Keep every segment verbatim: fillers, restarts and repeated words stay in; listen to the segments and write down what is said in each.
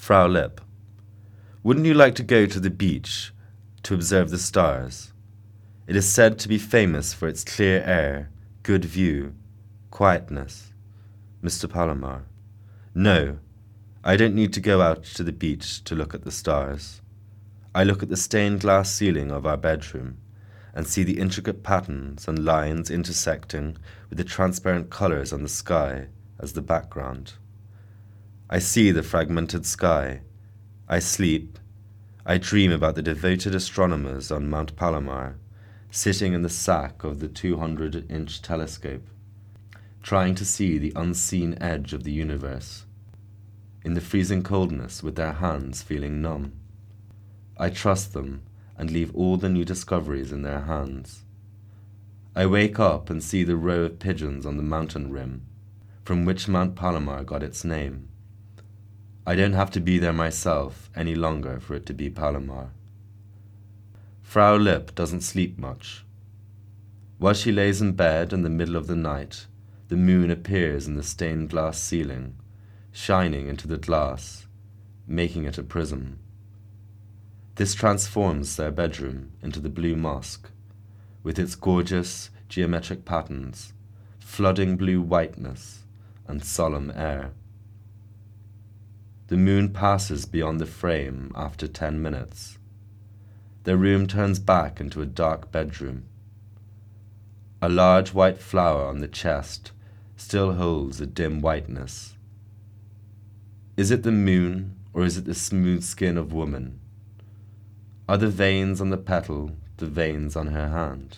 Frau Lipp, wouldn't you like to go to the beach to observe the stars? It is said to be famous for its clear air, good view, quietness. Mister Palomar, no, I don't need to go out to the beach to look at the stars. I look at the stained glass ceiling of our bedroom and see the intricate patterns and lines intersecting with the transparent colors on the sky as the background. I see the fragmented sky. I sleep. I dream about the devoted astronomers on Mount Palomar, sitting in the sack of the two hundred inch telescope, trying to see the unseen edge of the universe, in the freezing coldness with their hands feeling numb. I trust them and leave all the new discoveries in their hands. I wake up and see the row of pigeons on the mountain rim, from which Mount Palomar got its name. I don't have to be there myself any longer for it to be Palomar. Frau Lipp doesn't sleep much. While she lays in bed in the middle of the night, the moon appears in the stained glass ceiling, shining into the glass, making it a prism. This transforms their bedroom into the blue mosque, with its gorgeous geometric patterns, flooding blue whiteness, and solemn air. The moon passes beyond the frame after ten minutes. Their room turns back into a dark bedroom. A large white flower on the chest still holds a dim whiteness. Is it the moon, or is it the smooth skin of woman? Are the veins on the petal the veins on her hand?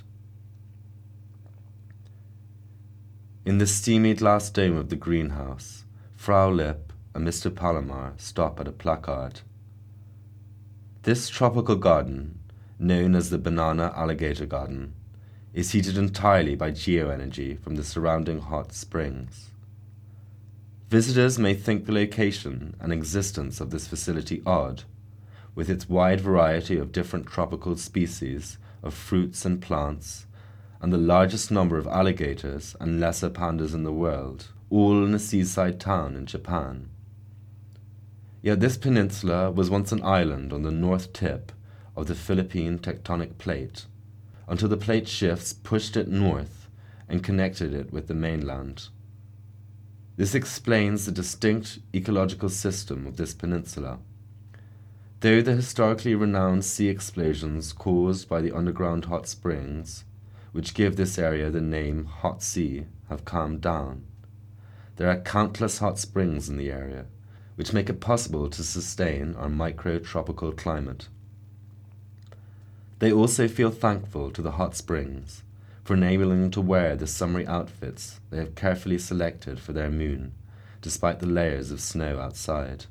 In the steamy glass dome of the greenhouse, Frau Lipp and Mister Palomar stop at a placard. This tropical garden, known as the Banana Alligator Garden, is heated entirely by geoenergy from the surrounding hot springs. Visitors may think the location and existence of this facility odd, with its wide variety of different tropical species of fruits and plants, and the largest number of alligators and lesser pandas in the world, all in a seaside town in Japan. Yet this peninsula was once an island on the north tip of the Philippine tectonic plate, until the plate shifts pushed it north and connected it with the mainland. This explains the distinct ecological system of this peninsula. Though the historically renowned sea explosions caused by the underground hot springs, which give this area the name Hot Sea, have calmed down, there are countless hot springs in the area, which make it possible to sustain our micro-tropical climate. They also feel thankful to the hot springs for enabling them to wear the summery outfits they have carefully selected for their moon, despite the layers of snow outside.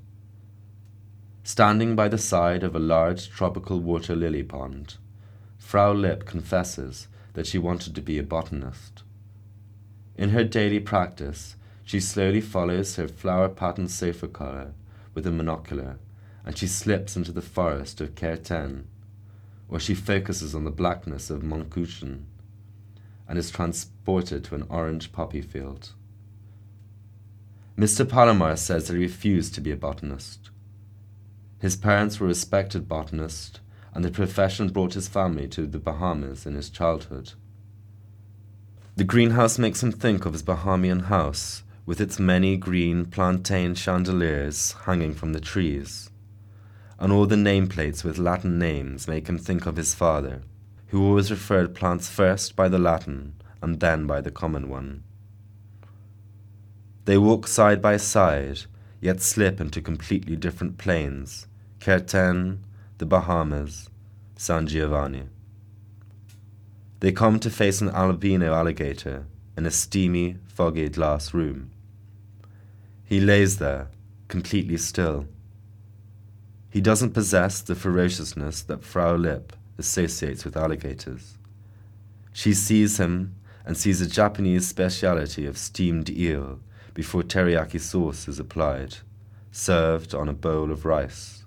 Standing by the side of a large tropical water lily pond, Frau Lipp confesses that she wanted to be a botanist. In her daily practice, she slowly follows her flower-patterned sofa collar with a monocular, and she slips into the forest of Kerten, where she focuses on the blackness of Monkushan, and is transported to an orange poppy field. Mister Palomar says that he refused to be a botanist. His parents were respected botanists, and the profession brought his family to the Bahamas in his childhood. The greenhouse makes him think of his Bahamian house, with its many green plantain chandeliers hanging from the trees, and all the nameplates with Latin names make him think of his father, who always referred plants first by the Latin and then by the common one. They walk side by side, yet slip into completely different planes, Kerten, the Bahamas, San Giovanni. They come to face an albino alligator in a steamy, foggy glass room. He lays there, completely still. He doesn't possess the ferociousness that Frau Lipp associates with alligators. She sees him and sees a Japanese speciality of steamed eel before teriyaki sauce is applied, served on a bowl of rice.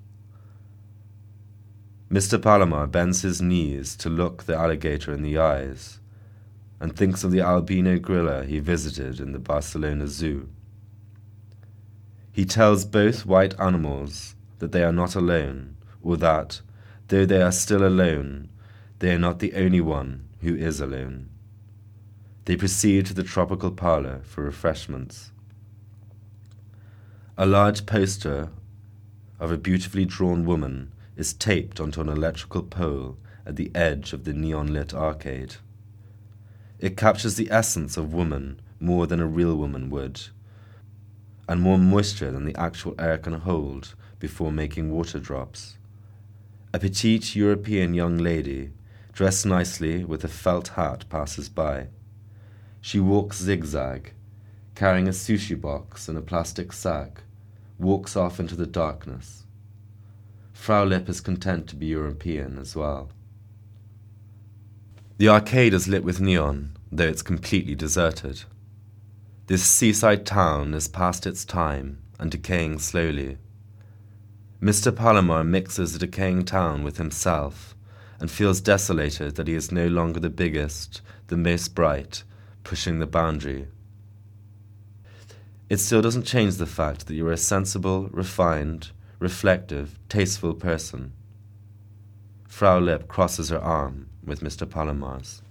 Mister Palomar bends his knees to look the alligator in the eyes and thinks of the albino gorilla he visited in the Barcelona Zoo. He tells both white animals that they are not alone, or that, though they are still alone, they are not the only one who is alone. They proceed to the tropical parlour for refreshments. A large poster of a beautifully drawn woman is taped onto an electrical pole at the edge of the neon-lit arcade. It captures the essence of woman more than a real woman would, and more moisture than the actual air can hold before making water drops. A petite European young lady, dressed nicely with a felt hat, passes by. She walks zigzag, carrying a sushi box and a plastic sack, walks off into the darkness. Frau Lipp is content to be European as well. The arcade is lit with neon, though it's completely deserted. This seaside town is past its time and decaying slowly. Mister Palomar mixes the decaying town with himself and feels desolated that he is no longer the biggest, the most bright, pushing the boundary. It still doesn't change the fact that you're a sensible, refined, reflective, tasteful person. Frau Lipp crosses her arm with Mister Palomar's.